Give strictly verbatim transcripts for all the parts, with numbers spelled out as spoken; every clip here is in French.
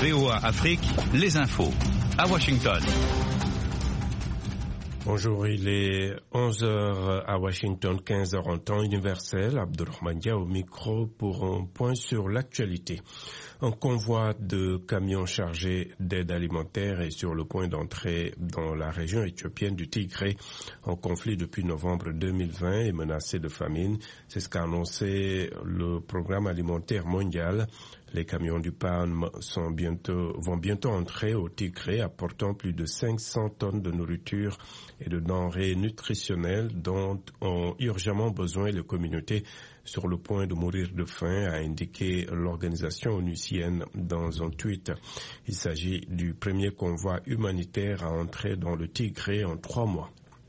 V O A Afrique, les infos. À Washington. Bonjour, il est onze heures à Washington, quinze heures en temps universel. Abdurrahman Dia au micro pour un point sur l'actualité. Un convoi de camions chargés d'aide alimentaire est sur le point d'entrer dans la région éthiopienne du Tigré en conflit depuis novembre deux mille vingt et menacé de famine. C'est ce qu'a annoncé le programme alimentaire mondial. Les camions du P A M sont bientôt, vont bientôt entrer au Tigré, apportant plus de cinq cents tonnes de nourriture et de denrées nutritionnelles dont ont urgemment besoin les communautés sur le point de mourir de faim, a indiqué l'organisation onusienne dans un tweet. Il s'agit du premier convoi humanitaire à entrer dans le Tigré en trois mois.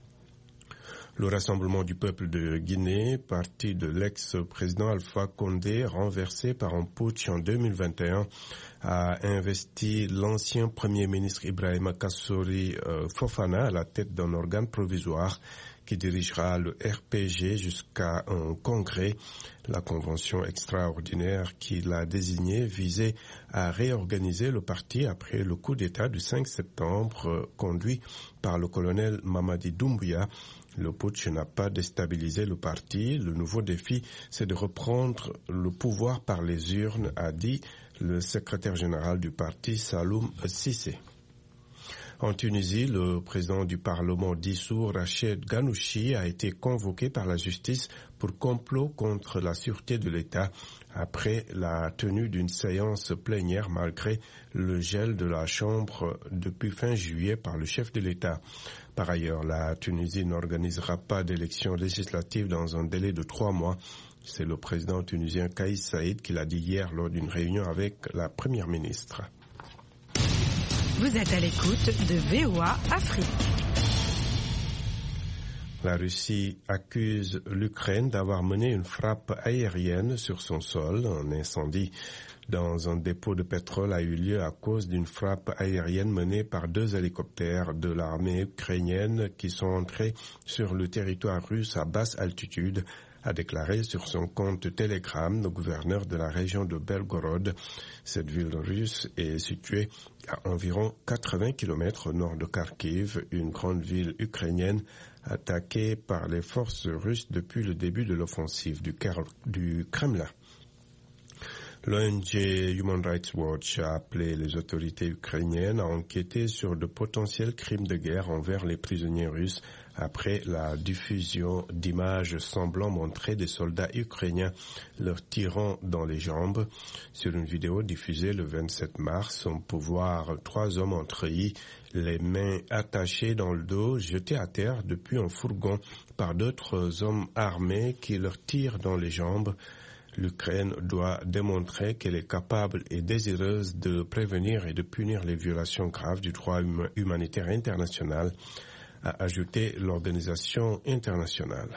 Le Rassemblement du peuple de Guinée, parti de l'ex-président Alpha Condé, renversé par un putsch en deux mille vingt et un, a investi l'ancien premier ministre Ibrahima Kassori euh, Fofana à la tête d'un organe provisoire qui dirigera le R P G jusqu'à un congrès. La convention extraordinaire qu'il a désignée visait à réorganiser le parti après le coup d'État du cinq septembre euh, conduit par le colonel Mamadi Doumbouya. Le putsch n'a pas déstabilisé le parti. Le nouveau défi, c'est de reprendre le pouvoir par les urnes, a dit le secrétaire général du parti, Saloum Cissé. En Tunisie, le président du Parlement dissous, Rached Ghannouchi, a été convoqué par la justice pour complot contre la sûreté de l'État après la tenue d'une séance plénière malgré le gel de la Chambre depuis fin juillet par le chef de l'État. Par ailleurs, la Tunisie n'organisera pas d'élections législatives dans un délai de trois mois. C'est le président tunisien Kais Saïed qui l'a dit hier lors d'une réunion avec la première ministre. Vous êtes à l'écoute de V O A Afrique. La Russie accuse l'Ukraine d'avoir mené une frappe aérienne sur son sol. Un incendie dans un dépôt de pétrole a eu lieu à cause d'une frappe aérienne menée par deux hélicoptères de l'armée ukrainienne qui sont entrés sur le territoire russe à basse altitude, a déclaré sur son compte Telegram le gouverneur de la région de Belgorod. Cette ville russe est située à environ quatre-vingts kilomètres au nord de Kharkiv, une grande ville ukrainienne attaquée par les forces russes depuis le début de l'offensive du, du Kremlin. L'O N G Human Rights Watch a appelé les autorités ukrainiennes à enquêter sur de potentiels crimes de guerre envers les prisonniers russes après la diffusion d'images semblant montrer des soldats ukrainiens leur tirant dans les jambes. Sur une vidéo diffusée le vingt-sept mars, on peut voir trois hommes en treillis, les mains attachées dans le dos, jetés à terre depuis un fourgon par d'autres hommes armés qui leur tirent dans les jambes. L'Ukraine doit démontrer qu'elle est capable et désireuse de prévenir et de punir les violations graves du droit hum- humanitaire international, a ajouté l'organisation internationale.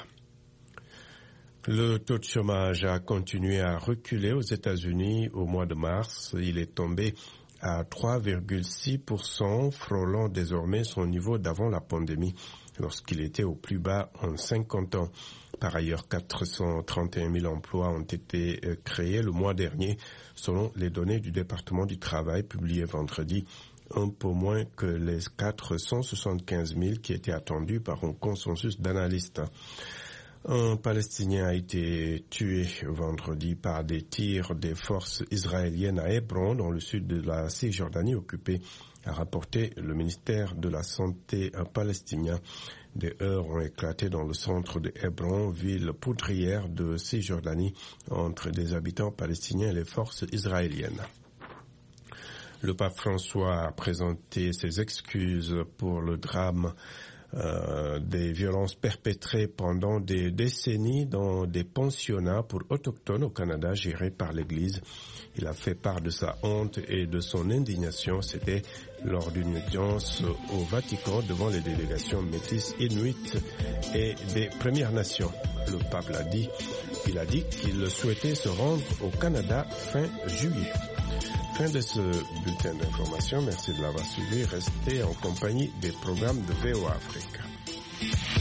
Le taux de chômage a continué à reculer aux États-Unis au mois de mars. Il est tombé à trois virgule six pour cent, frôlant désormais son niveau d'avant la pandémie, lorsqu'il était au plus bas en cinquante ans. Par ailleurs, quatre cent trente et un mille emplois ont été créés le mois dernier, selon les données du département du travail publiées vendredi, un peu moins que les quatre cent soixante-quinze mille qui étaient attendus par un consensus d'analystes. Un Palestinien a été tué vendredi par des tirs des forces israéliennes à Hébron, dans le sud de la Cisjordanie occupée, a rapporté le ministère de la Santé palestinien. Des heurts ont éclaté dans le centre de Hébron, ville poudrière de Cisjordanie, entre des habitants palestiniens et les forces israéliennes. Le pape François a présenté ses excuses pour le drame Euh, des violences perpétrées pendant des décennies dans des pensionnats pour autochtones au Canada gérés par l'Église. Il a fait part de sa honte et de son indignation. C'était lors d'une audience au Vatican devant les délégations métisses inuites et des Premières Nations. Le pape l'a dit, il a dit qu'il souhaitait se rendre au Canada fin juillet. Fin de ce bulletin d'information. Merci de l'avoir suivi. Restez en compagnie des programmes de V O A Afrique.